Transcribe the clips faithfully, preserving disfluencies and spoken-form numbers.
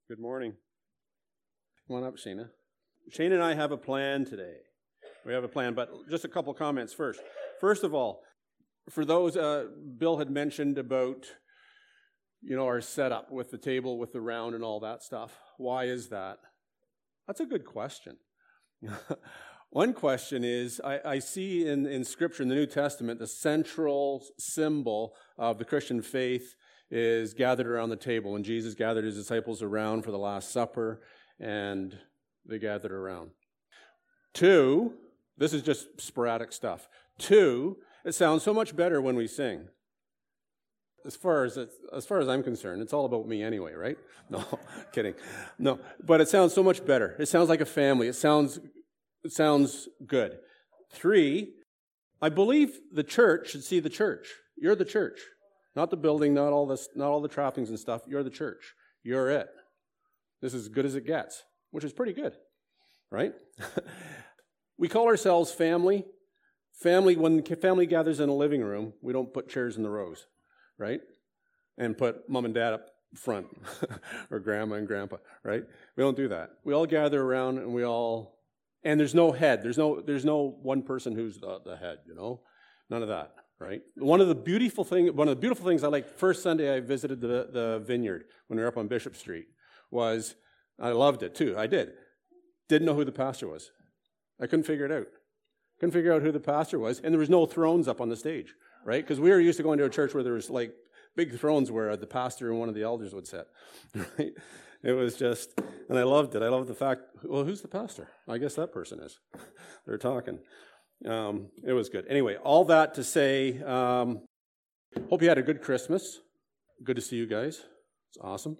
Good morning. Come on up, Shana. Shane and I have a plan today. We have a plan, but just a couple comments first. First of all, for those, uh, Bill had mentioned about, you know, our setup with the table, with the round and all that stuff. Why is that? That's a good question. One question is, I, I see in, in Scripture, in the New Testament, the central symbol of the Christian faith is gathered around the table. When Jesus gathered his disciples around for the Last Supper, and they gathered around. Two, this is just sporadic stuff. Two, it sounds so much better when we sing. As far as it, as far as I'm concerned, it's all about me anyway, right? No, kidding. No, but it sounds so much better. It sounds like a family. It sounds it sounds good. Three, I believe the church should see the church. You're the church, not the building, not all this, not all the trappings and stuff. You're the church. You're it. This is as good as it gets, which is pretty good, right? We call ourselves family. Family, when family gathers in a living room, we don't put chairs in the rows, right? And put mom and dad up front, or grandma and grandpa, right? We don't do that. We all gather around and we all, and there's no head. There's no there's no one person who's the, the head, you know? None of that, right? One of the beautiful thing, one of the beautiful things I liked, first Sunday I visited the, the vineyard when we were up on Bishop Street, was, I loved it too, I did. Didn't know who the pastor was. I couldn't figure it out. Couldn't figure out who the pastor was, and there was no thrones up on the stage, right? Because we were used to going to a church where there was like big thrones where the pastor and one of the elders would sit, right? It was just, and I loved it. I loved the fact, well, who's the pastor? I guess that person is. They're talking. Um, it was good. Anyway, all that to say, um, hope you had a good Christmas. Good to see you guys. It's awesome.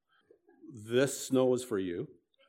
This snow is for you.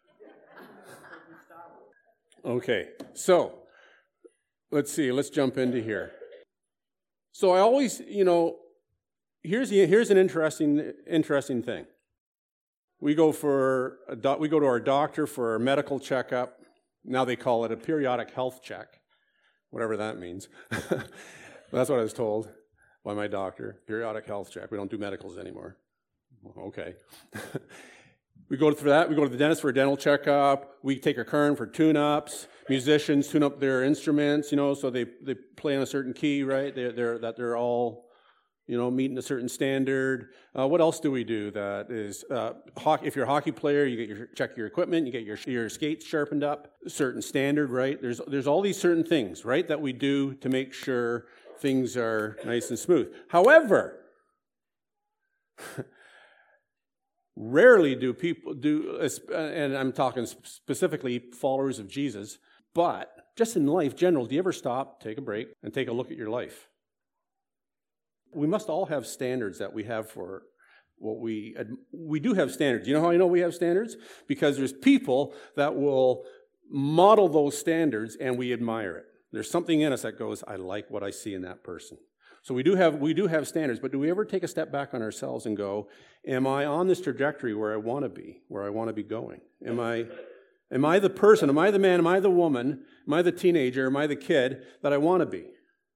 Okay, so let's see. Let's jump into here. So I always, you know, here's the, here's an interesting interesting thing. We go for a do, we go to our doctor for a medical checkup. Now they call it a periodic health check, whatever that means. That's what I was told by my doctor. Periodic health check. We don't do medicals anymore. Okay. We go through that. We go to the dentist for a dental checkup. We take our car in for tune-ups. Musicians tune up their instruments, you know, so they, they play on a certain key, right? They're, they're, that they're all, you know, meeting a certain standard. Uh, what else do we do that is, uh, hockey, if you're a hockey player, you get your check your equipment, you get your your skates sharpened up, a certain standard, right? There's there's all these certain things, right, that we do to make sure things are nice and smooth. However, rarely do people do, and I'm talking specifically followers of Jesus, but just in life, general, do you ever stop, take a break, and take a look at your life? We must all have standards that we have for what we, we do have standards. You know how I know we have standards? Because there's people that will model those standards and we admire it. There's something in us that goes, I like what I see in that person. So we do have we do have standards, but do we ever take a step back on ourselves and go, am I on this trajectory where I want to be, where I want to be going? Am I am I the person, am I the man, am I the woman, am I the teenager, am I the kid that I want to be?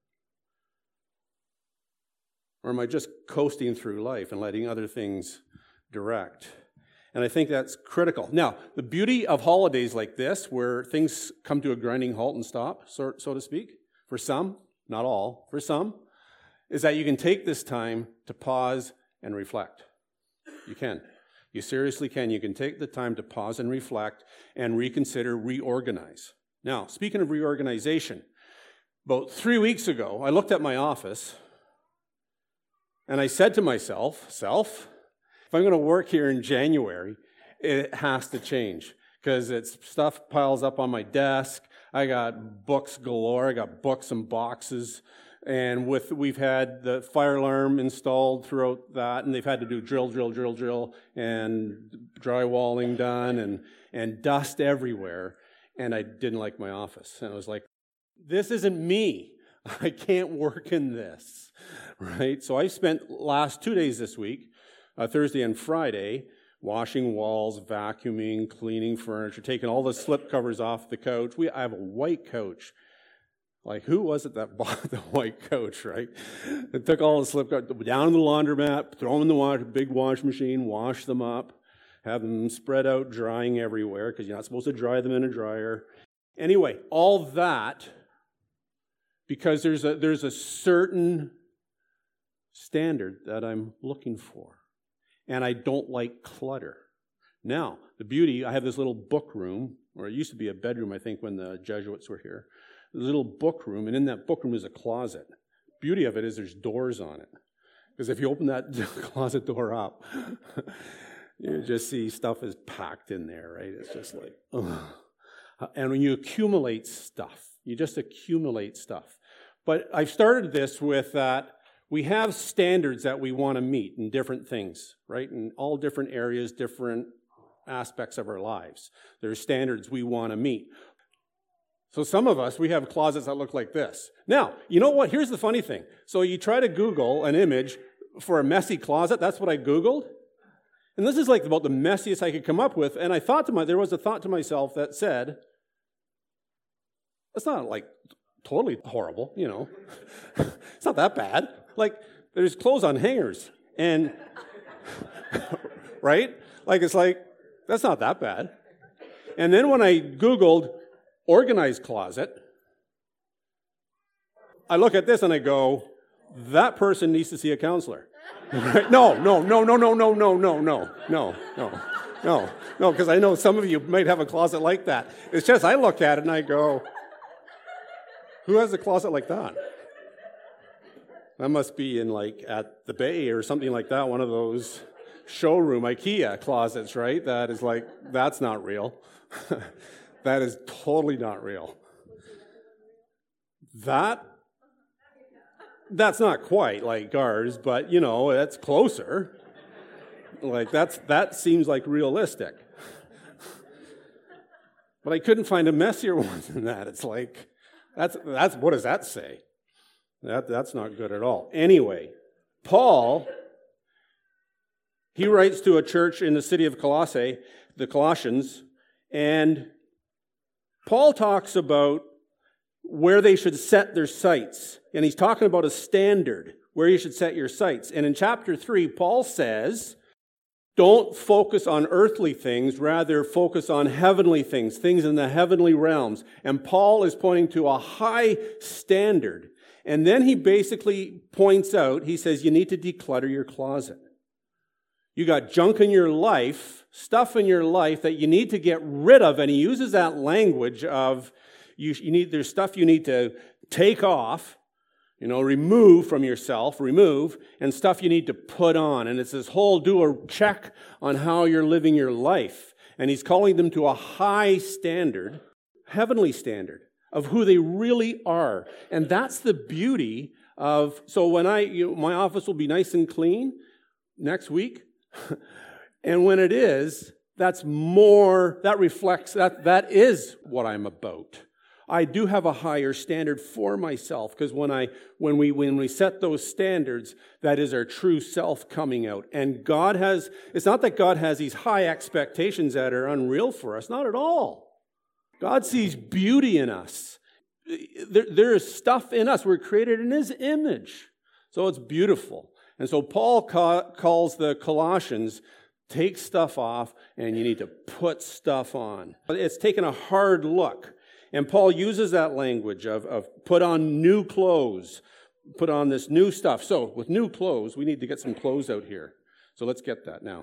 Or am I just coasting through life and letting other things direct? And I think that's critical. Now, the beauty of holidays like this, where things come to a grinding halt and stop, so, so to speak, for some, not all, for some, is that you can take this time to pause and reflect. You can. You seriously can. You can take the time to pause and reflect and reconsider, reorganize. Now, speaking of reorganization, about three weeks ago, I looked at my office and I said to myself, self, if I'm going to work here in January, it has to change because it's stuff piles up on my desk. I got books galore. I got books and boxes. And with we've had the fire alarm installed throughout that, and they've had to do drill, drill, drill, drill, and drywalling done, and, and dust everywhere. And I didn't like my office. And I was like, this isn't me. I can't work in this, right? So I spent last two days this week, uh, Thursday and Friday, washing walls, vacuuming, cleaning furniture, taking all the slip covers off the couch. We I have a white couch. Like, who was it that bought the white couch, right? It took all the slip covers down in the laundromat, throw them in the wash, big wash machine, wash them up, have them spread out, drying everywhere, because you're not supposed to dry them in a dryer. Anyway, all that, because there's a, there's a certain standard that I'm looking for. And I don't like clutter. Now, the beauty, I have this little book room, or it used to be a bedroom, I think, when the Jesuits were here. A little book room, and in that book room is a closet. Beauty of it is there's doors on it. Because if you open that closet door up, you just see stuff is packed in there, right? It's just like, ugh. And when you accumulate stuff, you just accumulate stuff. But I've started this with that we have standards that we want to meet in different things, right? In all different areas, different aspects of our lives. There's standards we want to meet. So some of us, we have closets that look like this. Now, you know what? Here's the funny thing. So you try to Google an image for a messy closet. That's what I Googled. And this is like about the messiest I could come up with. And I thought to my, there was a thought to myself that said, that's not like totally horrible, you know. It's not that bad. Like, there's clothes on hangers. And, right? Like, it's like, that's not that bad. And then when I Googled organized closet, I look at this and I go, that person needs to see a counselor. no, no, no, no, no, no, no, no, no, no, no, no, no, because I know some of you might have a closet like that. It's just I look at it and I go, who has a closet like that? That must be in like at the Bay or something like that, one of those showroom IKEA closets, right? That is like, that's not real. That is totally not real. That, that's not quite like ours, but you know, that's closer. Like that's, that seems like realistic. But I couldn't find a messier one than that. It's like, that's, that's, what does that say? That, that's not good at all. Anyway, Paul, he writes to a church in the city of Colossae, the Colossians, and Paul talks about where they should set their sights. And he's talking about a standard where you should set your sights. And in chapter three, Paul says, don't focus on earthly things, rather focus on heavenly things, things in the heavenly realms. And Paul is pointing to a high standard. And then he basically points out, he says, you need to declutter your closet. You got junk in your life, stuff in your life that you need to get rid of. And he uses that language of, you, you need, there's stuff you need to take off, you know, remove from yourself, remove, and stuff you need to put on. And it's this whole do a check on how you're living your life. And he's calling them to a high standard, heavenly standard, of who they really are. And that's the beauty of, so when I, you know, my office will be nice and clean next week. And when it is, that's more, that reflects, that that is what I'm about. I do have a higher standard for myself, because when I when we when we set those standards, that is our true self coming out. And God has, it's not that God has these high expectations that are unreal for us, not at all. God sees beauty in us. There, there is stuff in us. We're created in His image. So it's beautiful. And so Paul ca- calls the Colossians, take stuff off and you need to put stuff on. It's taken a hard look. And Paul uses that language of, of put on new clothes, put on this new stuff. So with new clothes, we need to get some clothes out here. So let's get that now.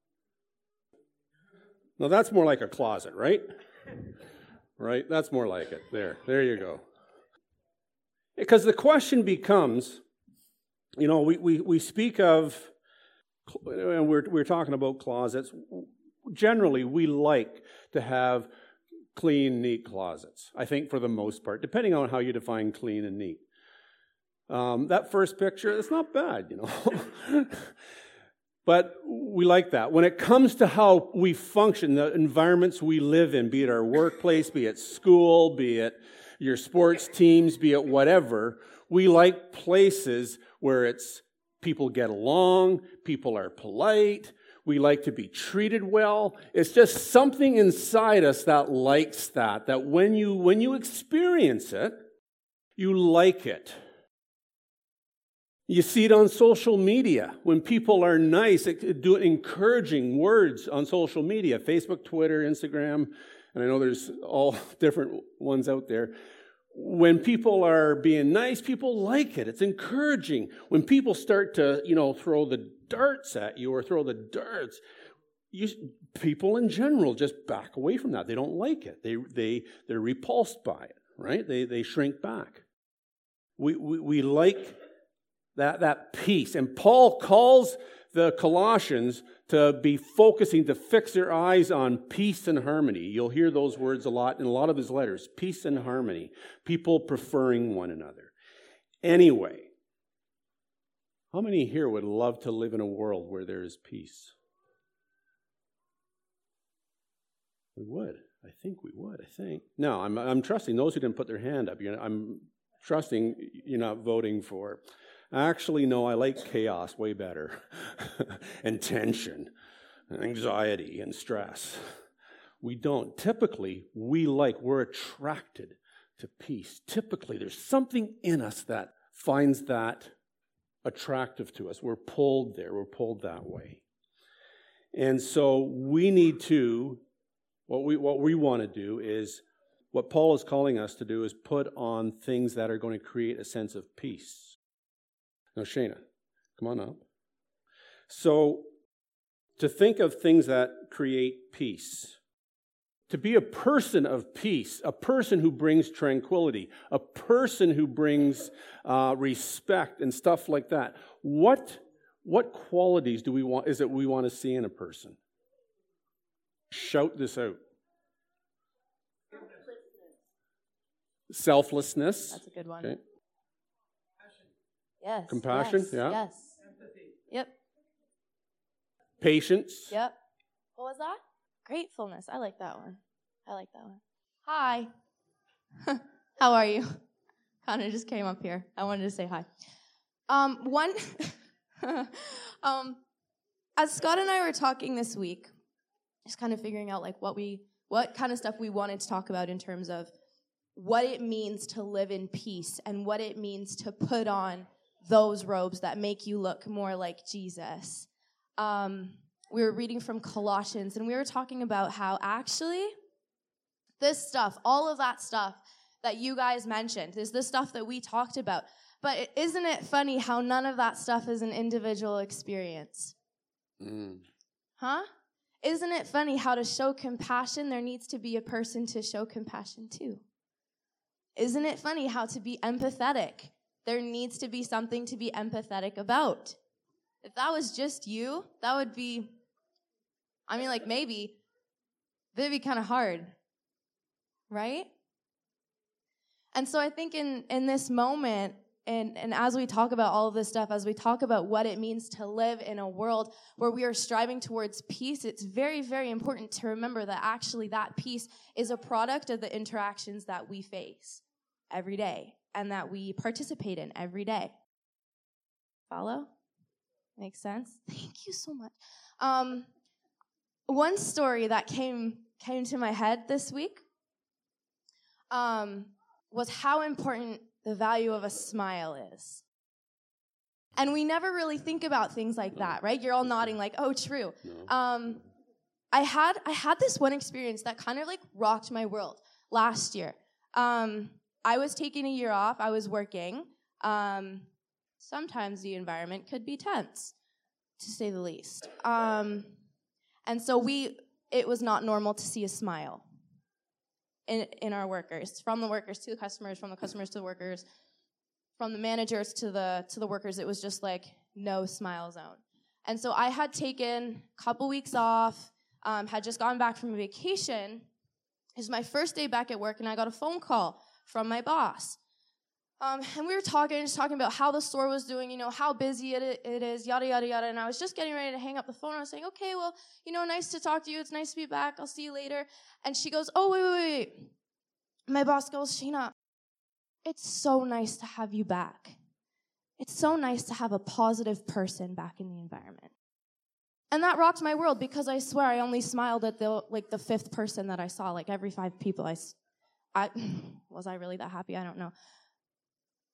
Now that's more like a closet, right? Right? That's more like it. There. There you go. Because the question becomes, you know, we, we, we speak of, and we're, we're talking about closets. Generally, we like to have clean, neat closets, I think, for the most part, depending on how you define clean and neat. Um, that first picture, it's not bad, you know. But we like that. When it comes to how we function, the environments we live in, be it our workplace, be it school, be it your sports teams, be it whatever, we like places where it's people get along, people are polite, we like to be treated well. It's just something inside us that likes that, that when you when you experience it, you like it. You see it on social media when people are nice, do encouraging words on social media, Facebook, Twitter, Instagram, and I know there's all different ones out there. When people are being nice, people like it. It's encouraging. When people start to, you know, throw the darts at you or throw the darts, you, people in general just back away from that. They don't like it. They they they're repulsed by it, right? They they shrink back. We we, we like that that peace, and Paul calls the Colossians to be focusing, to fix their eyes on peace and harmony. You'll hear those words a lot in a lot of his letters. Peace and harmony. People preferring one another. Anyway, how many here would love to live in a world where there is peace? We would. I think we would, I think. No, I'm, I'm trusting those who didn't put their hand up. You're, I'm trusting you're not voting for. Actually, no, I like chaos way better. And tension, and anxiety, and stress. We don't. Typically, we like, we're attracted to peace. Typically, there's something in us that finds that attractive to us. We're pulled there. We're pulled that way. And so we need to, what we what we want to do is, what Paul is calling us to do is put on things that are going to create a sense of peace. Now, Shayna, come on up. So, to think of things that create peace, to be a person of peace, a person who brings tranquility, a person who brings uh, respect and stuff like that. What what qualities do we want? Is it we want to see in a person? Shout this out. Selflessness. That's a good one. Okay. Yes. Compassion. Yes, Yeah. Yes. Yep. Patience. Yep. What was that? Gratefulness. I like that one. I like that one. Hi. How are you? Connor just came up here. I wanted to say hi. Um, one. um, as Scott and I were talking this week, just kind of figuring out like what we, what kind of stuff we wanted to talk about in terms of what it means to live in peace and what it means to put on those robes that make you look more like Jesus. Um, we were reading from Colossians, and we were talking about how actually this stuff, all of that stuff that you guys mentioned, is the stuff that we talked about. But isn't it funny how none of that stuff is an individual experience? Mm. Huh? Isn't it funny how to show compassion, there needs to be a person to show compassion to? Isn't it funny how to be empathetic, there needs to be something to be empathetic about? If that was just you, that would be, I mean, like maybe, that'd be kind of hard, right? And so I think in, in this moment, and, and as we talk about all of this stuff, as we talk about what it means to live in a world where we are striving towards peace, it's very, very important to remember that actually that peace is a product of the interactions that we face every day and that we participate in every day. Follow? Makes sense? Thank you so much. Um, one story that came came to my head this week um, was how important the value of a smile is. And we never really think about things like that, right? You're all nodding like, oh, true. Um, I had I had this one experience that kind of like rocked my world last year. Um, I was taking a year off. I was working. Um, sometimes the environment could be tense, to say the least. Um, and so we, it was not normal to see a smile in in our workers, from the workers to the customers, from the customers to the workers, from the managers to the to the workers. It was just like no smile zone. And so I had taken a couple weeks off, um, had just gotten back from a vacation. It was my first day back at work, and I got a phone call from my boss. Um, and we were talking, just talking about how the store was doing, you know, how busy it, it is, yada, yada, yada. And I was just getting ready to hang up the phone. I was saying, okay, well, you know, nice to talk to you. It's nice to be back. I'll see you later. And she goes, oh, wait, wait, wait, wait. My boss goes, Sheena, it's so nice to have you back. It's so nice to have a positive person back in the environment. And that rocked my world because I swear I only smiled at the like the fifth person that I saw. Like every five people, I, I was I really that happy? I don't know.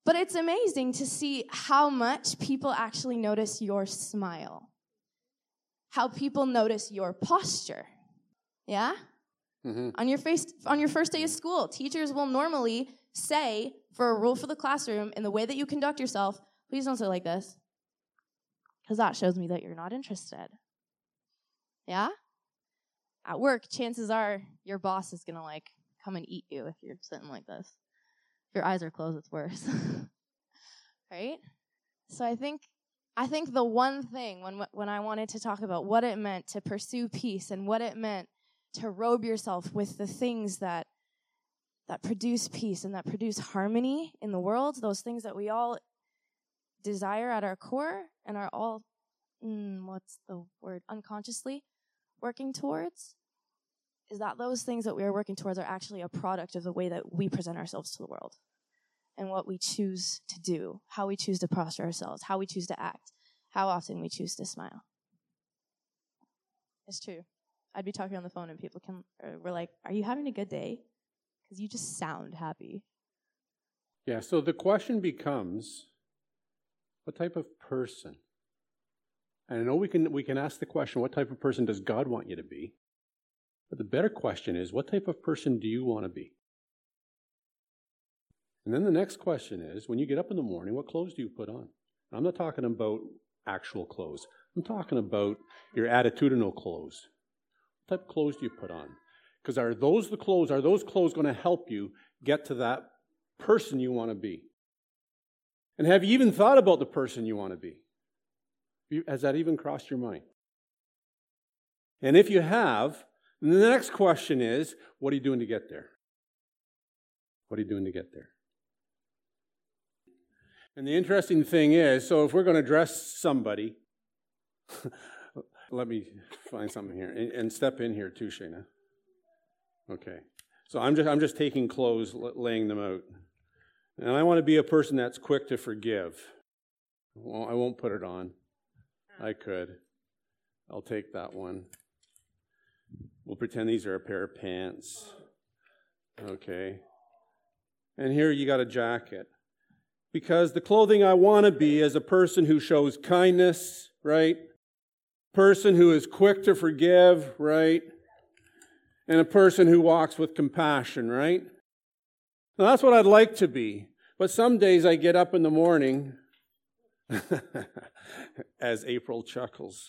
But it's amazing to see how much people actually notice your smile, how people notice your posture. Yeah? Mm-hmm. On your face, on your first day of school, teachers will normally say, for a rule for the classroom, in the way that you conduct yourself, please don't sit like this, because that shows me that you're not interested. Yeah? At work, chances are your boss is going to, like, come and eat you if you're sitting like this. If your eyes are closed, it's worse. Right? So I think I think the one thing when when I wanted to talk about what it meant to pursue peace and what it meant to robe yourself with the things that that produce peace and that produce harmony in the world, those things that we all desire at our core and are all, mm, what's the word, unconsciously working towards, is that those things that we are working towards are actually a product of the way that we present ourselves to the world and what we choose to do, how we choose to posture ourselves, how we choose to act, how often we choose to smile. It's true. I'd be talking on the phone and people can, or we're like, are you having a good day? Because you just sound happy. Yeah, so the question becomes, what type of person? And I know we can we can ask the question, what type of person does God want you to be? But the better question is, what type of person do you want to be? And then the next question is, when you get up in the morning, what clothes do you put on? I'm not talking about actual clothes. I'm talking about your attitudinal clothes. What type of clothes do you put on? Because are those the clothes, are those clothes going to help you get to that person you want to be? And have you even thought about the person you want to be? Has that even crossed your mind? And if you have, then the next question is, what are you doing to get there? What are you doing to get there? And the interesting thing is, so if we're going to dress somebody, let me find something here, and, and step in here too, Shayna. Okay, so I'm just I'm just taking clothes, laying them out, and I want to be a person that's quick to forgive. Well, I won't put it on. I could. I'll take that one. We'll pretend these are a pair of pants. Okay. And here you got a jacket. Because the clothing I want to be is a person who shows kindness, right? Person who is quick to forgive, right? And a person who walks with compassion, right? Now that's what I'd like to be. But some days I get up in the morning, as April chuckles.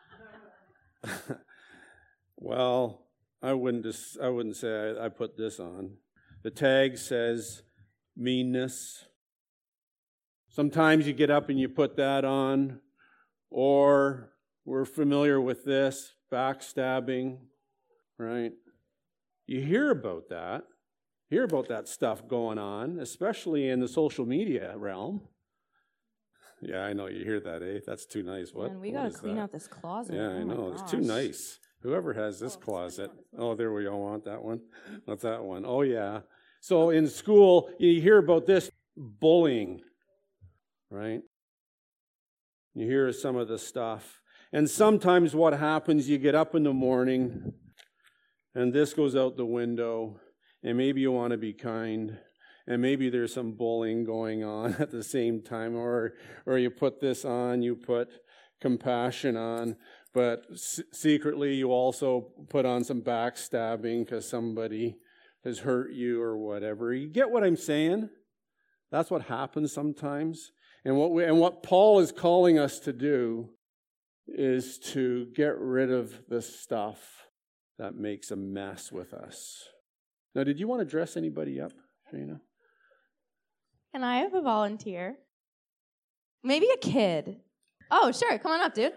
Well, I wouldn't just, I wouldn't say I, I put this on. The tag says meanness. Sometimes you get up and you put that on, or we're familiar with this, backstabbing, right? You hear about that, hear about that stuff going on, especially in the social media realm. Yeah, I know, you hear that, eh? That's too nice. What? Man, we what got to clean that? out this closet. Yeah, oh I know, gosh. it's too nice. Whoever has this oh, closet. Oh, there we go, want that one? What's that one? Oh, yeah. So in school, you hear about this bullying, right? You hear some of the stuff. And sometimes what happens, you get up in the morning, and this goes out the window, and maybe you want to be kind, and maybe there's some bullying going on at the same time, or or you put this on, you put compassion on, but s- secretly you also put on some backstabbing because somebody has hurt you or whatever. You get what I'm saying? That's what happens sometimes. And what we, and what Paul is calling us to do is to get rid of the stuff that makes a mess with us. Now, did you want to dress anybody up, Shayna? Can I have a volunteer? Maybe a kid. Oh, sure. Come on up, dude.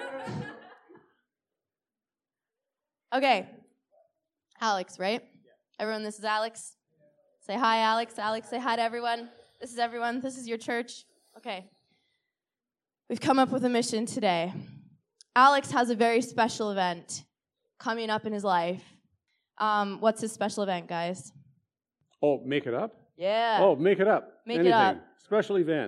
Okay. Alex, right? Everyone, this is Alex. Say hi, Alex. Alex, say hi to everyone. This is everyone. This is your church. Okay. We've come up with a mission today. Alex has a very special event coming up in his life. Um, what's his special event, guys? Oh, make it up? Yeah. Oh, make it up. Make Anything. it up. Special event.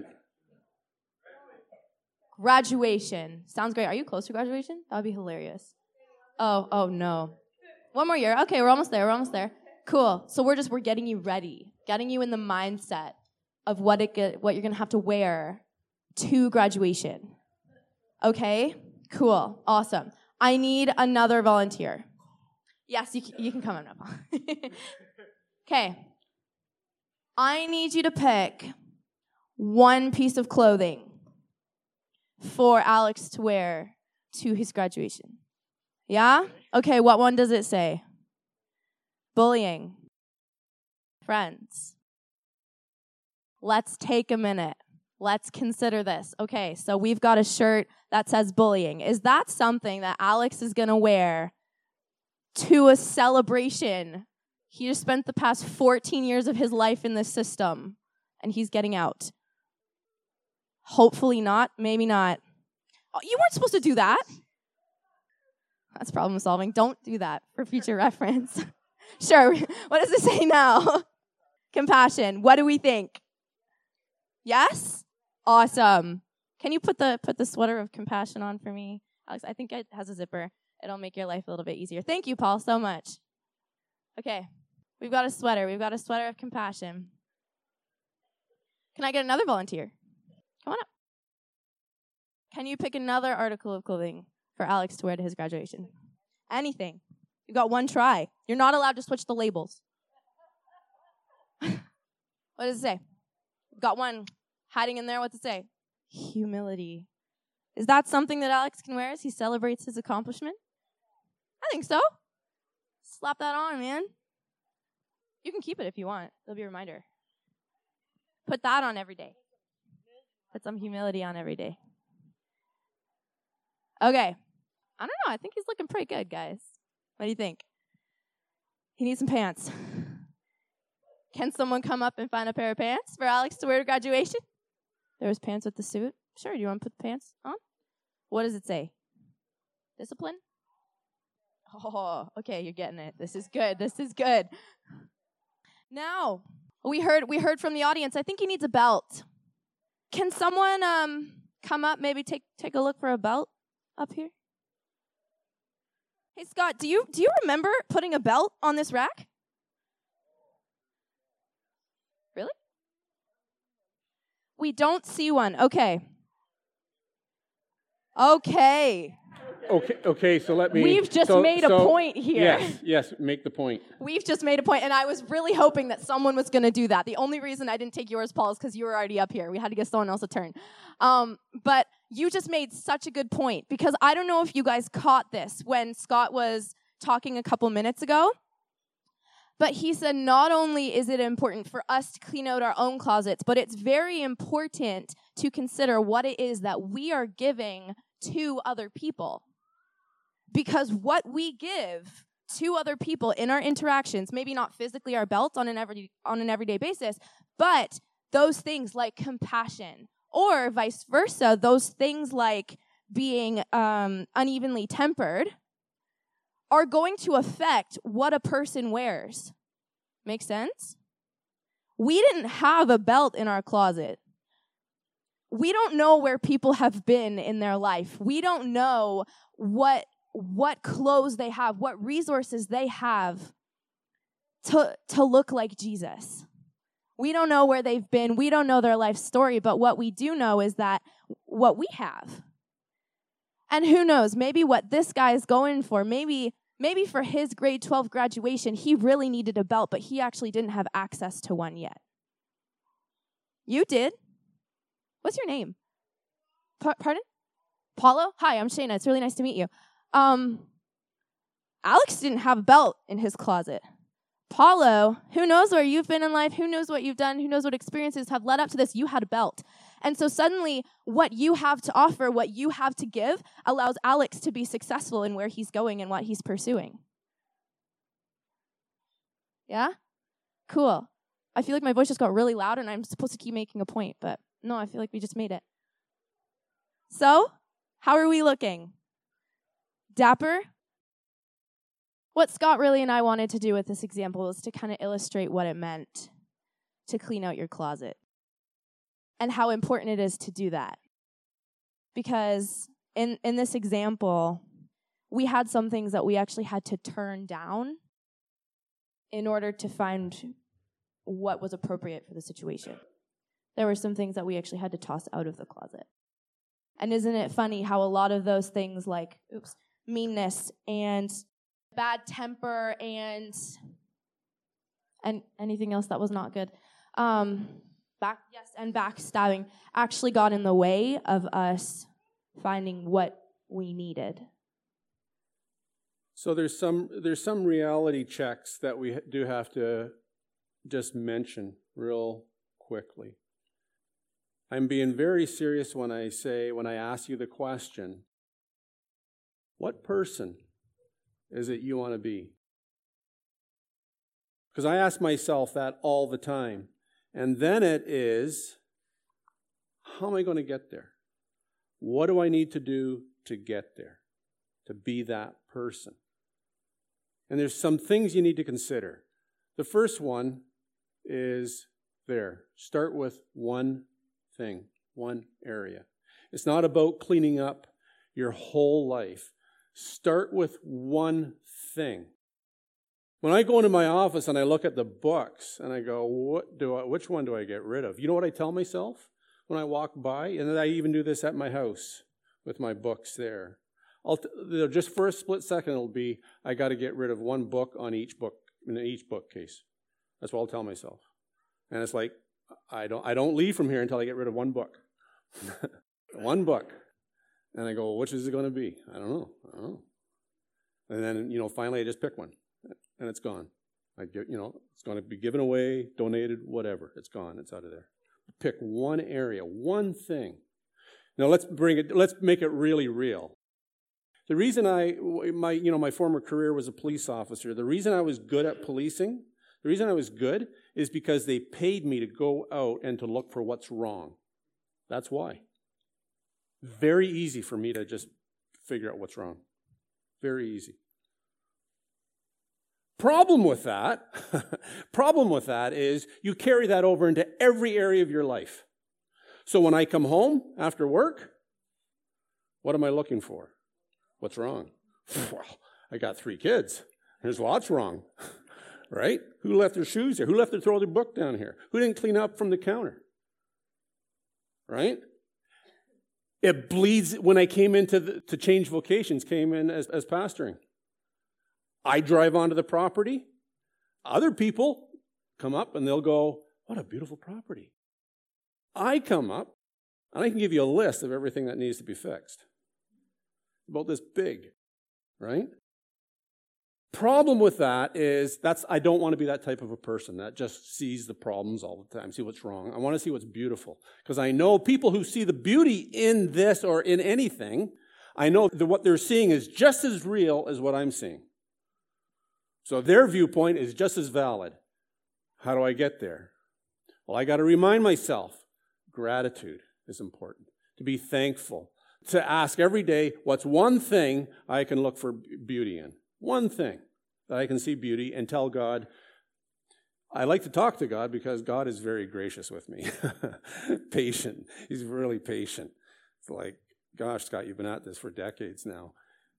Graduation. Sounds great. Are you close to graduation? That would be hilarious. Oh, oh no. One more year. Okay, we're almost there. We're almost there. Cool. So we're just, we're getting you ready, getting you in the mindset of what it get, what you're going to have to wear to graduation. Okay? Cool. Awesome. I need another volunteer. Yes, you can, you can come on up. Okay. I need you to pick one piece of clothing for Alex to wear to his graduation. Yeah? Okay, what one does it say? Bullying. Friends. Let's take a minute. Let's consider this. Okay, so we've got a shirt that says bullying. Is that something that Alex is going to wear to a celebration? He just spent the past fourteen years of his life in this system, and he's getting out. Hopefully not. Maybe not. Oh, you weren't supposed to do that. That's problem solving. Don't do that for future reference. Sure. What does it say now? Compassion. What do we think? Yes? Awesome. Can you put the put the sweater of compassion on for me, Alex? I think it has a zipper. It'll make your life a little bit easier. Thank you, Paul, so much. Okay. We've got a sweater. We've got a sweater of compassion. Can I get another volunteer? Come on up. Can you pick another article of clothing for Alex to wear to his graduation? Anything. You've got one try. You're not allowed to switch the labels. What does it say? We've got one hiding in there. What's it say? Humility. Is that something that Alex can wear as he celebrates his accomplishment? I think so. Slap that on, man. You can keep it if you want. It'll be a reminder. Put that on every day. Put some humility on every day. Okay. I don't know. I think he's looking pretty good, guys. What do you think? He needs some pants. Can someone come up and find a pair of pants for Alex to wear to graduation? There was pants with the suit. Sure, do you want to put the pants on? What does it say? Discipline? Oh, okay, you're getting it. This is good. This is good. Now, we heard we heard from the audience. I think he needs a belt. Can someone um come up, maybe take take a look for a belt up here? Hey, Scott, do you do you remember putting a belt on this rack? Really? We don't see one. Okay. Okay. Okay, okay, so let me... We've just so, made a so, point here. Yes, yes, make the point. We've just made a point, and I was really hoping that someone was going to do that. The only reason I didn't take yours, Paul, is because you were already up here. We had to give someone else a turn. Um, but you just made such a good point, because I don't know if you guys caught this when Scott was talking a couple minutes ago, but he said not only is it important for us to clean out our own closets, but it's very important to consider what it is that we are giving to other people. Because what we give to other people in our interactions, maybe not physically our belt on an every, on an everyday basis, but those things like compassion, or vice versa, those things like being um, unevenly tempered, are going to affect what a person wears. Make sense? We didn't have a belt in our closet. We don't know where people have been in their life. We don't know what what clothes they have, what resources they have to, to look like Jesus. We don't know where they've been. We don't know their life story, but what we do know is that what we have. And who knows, maybe what this guy is going for, maybe maybe for his grade twelve graduation, he really needed a belt, but he actually didn't have access to one yet. You did. What's your name? Pa- pardon? Paulo? Hi, I'm Shayna. It's really nice to meet you. Um, Alex didn't have a belt in his closet. Paulo, who knows where you've been in life, who knows what you've done, who knows what experiences have led up to this, you had a belt. And so suddenly, what you have to offer, what you have to give, allows Alex to be successful in where he's going and what he's pursuing. Yeah? Cool. I feel like my voice just got really loud and I'm supposed to keep making a point, but no, I feel like we just made it. So, how are we looking? Dapper? What Scott really and I wanted to do with this example was to kind of illustrate what it meant to clean out your closet and how important it is to do that. Because in, in this example, we had some things that we actually had to turn down in order to find what was appropriate for the situation. there were some things that we actually had to toss out of the closet. And isn't it funny how a lot of those things like, oops, meanness and bad temper and and anything else that was not good, um, back yes, and backstabbing actually got in the way of us finding what we needed. So there's some there's some reality checks that we do have to just mention real quickly. I'm being very serious when I say, when I ask you the question, what person is it you want to be? Because I ask myself that all the time. And then it is, how am I going to get there? What do I need to do to get there? To be that person? And there's some things you need to consider. The first one is there. Start with one thing, one area. It's not about cleaning up your whole life. Start with one thing. When I go into my office and I look at the books and I go, what do I, which one do I get rid of? You know what I tell myself when I walk by? And I even do this at my house with my books there. I'll t- just for a split second, it'll be, I got to get rid of one book on each book, in each bookcase. That's what I'll tell myself. And it's like, I don't I don't leave from here until I get rid of one book. One book. And I go, well, which is it going to be? I don't know. I don't know. And then, you know, finally I just pick one. And it's gone. I get, you know, it's going to be given away, donated, whatever. It's gone. It's out of there. Pick one area, one thing. Now let's bring it, let's make it really real. The reason I, my, you know, my former career was a police officer. The reason I was good at policing, the reason I was good is because they paid me to go out and to look for what's wrong. That's why. Very easy for me to just figure out what's wrong. Very easy. Problem with that, problem with that is you carry that over into every area of your life. So when I come home after work, what am I looking for? What's wrong? Well, I got three kids. There's lots wrong. Right? Who left their shoes here? Who left their throw their book down here? Who didn't clean up from the counter? Right? It bleeds. When I came into the, to change vocations, came in as, as pastoring. I drive onto the property. Other people come up and they'll go, what a beautiful property. I come up and I can give you a list of everything that needs to be fixed. About this big, right? Problem with that is that's I don't want to be that type of a person that just sees the problems all the time, see what's wrong. I want to see what's beautiful. Because I know people who see the beauty in this or in anything, I know that what they're seeing is just as real as what I'm seeing. So their viewpoint is just as valid. How do I get there? Well, I got to remind myself, gratitude is important. To be thankful. To ask every day, what's one thing I can look for beauty in? One thing that I can see beauty and tell God. I like to talk to God because God is very gracious with me. Patient. He's really patient. It's like, gosh, Scott, you've been at this for decades now.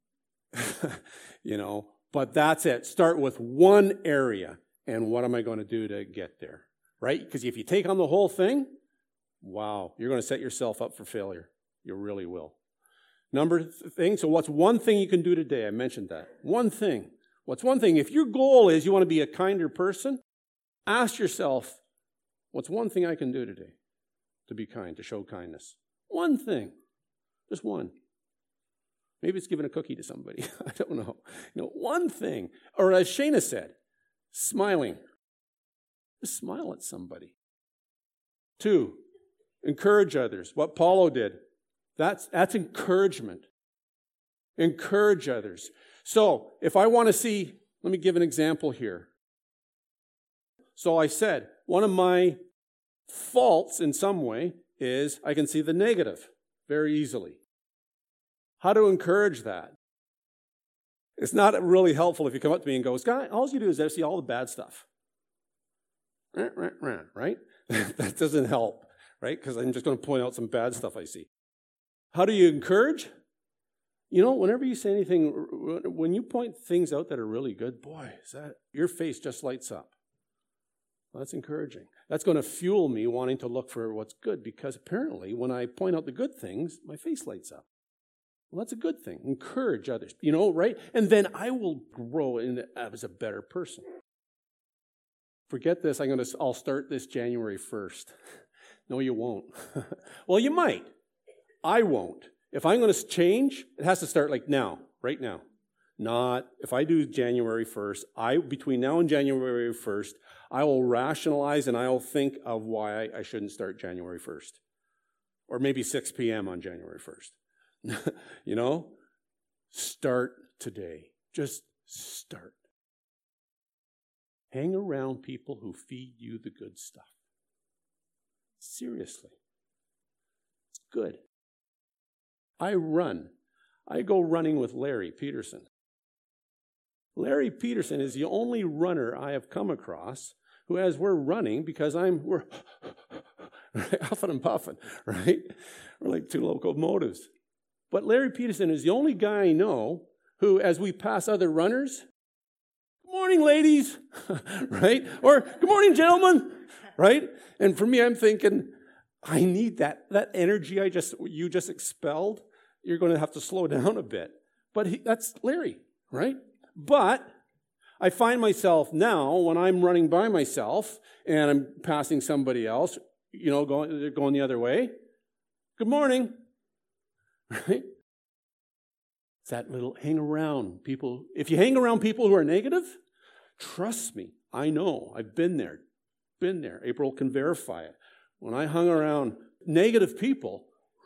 You know, but that's it. Start with one area and what am I going to do to get there? Right? Because if you take on the whole thing, wow, you're going to set yourself up for failure. You really will. Number th- thing, so what's one thing you can do today? I mentioned that. One thing. What's one thing? If your goal is you want to be a kinder person, ask yourself, what's one thing I can do today to be kind, to show kindness? One thing. Just one. Maybe it's giving a cookie to somebody. I don't know. You know, one thing. Or as Shana said, smiling. Just smile at somebody. Two, encourage others. What Paulo did. That's, that's encouragement. Encourage others. So, if I want to see, let me give an example here. So I said, one of my faults in some way is I can see the negative very easily. How to encourage that? It's not really helpful if you come up to me and go, Scott, all you do is see all the bad stuff. Right? That doesn't help, right? Because I'm just going to point out some bad stuff I see. How do you encourage? You know, whenever you say anything, when you point things out that are really good, boy, is that your face just lights up. Well, that's encouraging. That's going to fuel me wanting to look for what's good, because apparently when I point out the good things, my face lights up. Well, that's a good thing. Encourage others, you know, right? And then I will grow in, as a better person. Forget this. I'm going to, I'll start this January first. No, you won't. Well, you might. I won't. If I'm going to change, it has to start like now, right now. Not, if I do January first, I, between now and January first, I will rationalize and I will think of why I shouldn't start January first. Or maybe six p.m. on January first. You know? Start today. Just start. Hang around people who feed you the good stuff. Seriously. It's good. I run. I go running with Larry Peterson. Larry Peterson is the only runner I have come across who, as we're running, because I'm, we're huffing and puffing, right? We're like two locomotives. But Larry Peterson is the only guy I know who, as we pass other runners, good morning, ladies, right? Or good morning, gentlemen, right? And for me, I'm thinking, I need that, that energy I just, you just expelled. You're going to have to slow down a bit. But he, that's Larry, right? But I find myself now, when I'm running by myself and I'm passing somebody else, you know, going, they're going the other way. Good morning. Right? It's that little hang around people. If you hang around people who are negative, trust me, I know. I've been there. Been there. April can verify it. When I hung around negative people,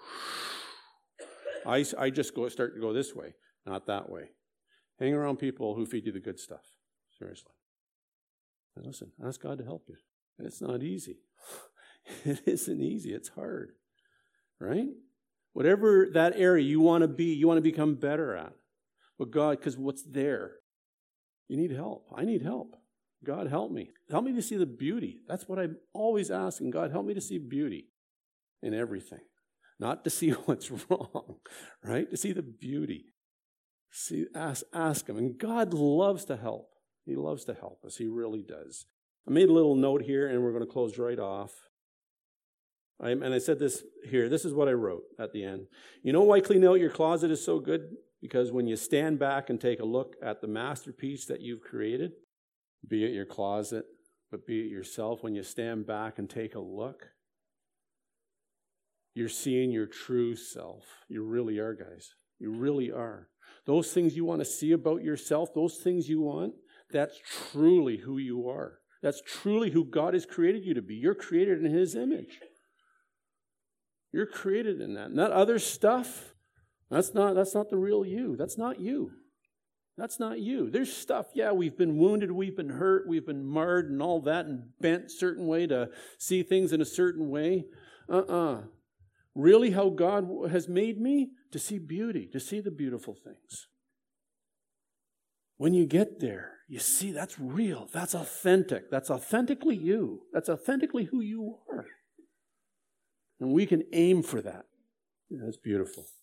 I, I just go start to go this way, not that way. Hang around people who feed you the good stuff. Seriously. And listen, ask God to help you. And it's not easy. It isn't easy. It's hard. Right? Whatever that area you want to be, you want to become better at. But God, because what's there? You need help. I need help. God, help me. Help me to see the beauty. That's what I'm always asking. God, help me to see beauty in everything. Not to see what's wrong, right? To see the beauty. See, ask, ask Him. And God loves to help. He loves to help us. He really does. I made a little note here, and we're going to close right off. I, and I said this here. This is what I wrote at the end. You know why cleaning out your closet is so good? Because when you stand back and take a look at the masterpiece that you've created, be it your closet, but be it yourself, when you stand back and take a look, you're seeing your true self. You really are, guys. You really are. Those things you want to see about yourself, those things you want, that's truly who you are. That's truly who God has created you to be. You're created in His image. You're created in that. And that other stuff, that's not, that's not the real you. That's not you. That's not you. There's stuff, yeah, we've been wounded, we've been hurt, we've been marred and all that and bent a certain way to see things in a certain way. Uh-uh. Really how God has made me? To see beauty, to see the beautiful things. When you get there, you see that's real, that's authentic, that's authentically you. That's authentically who you are. And we can aim for that. That's beautiful.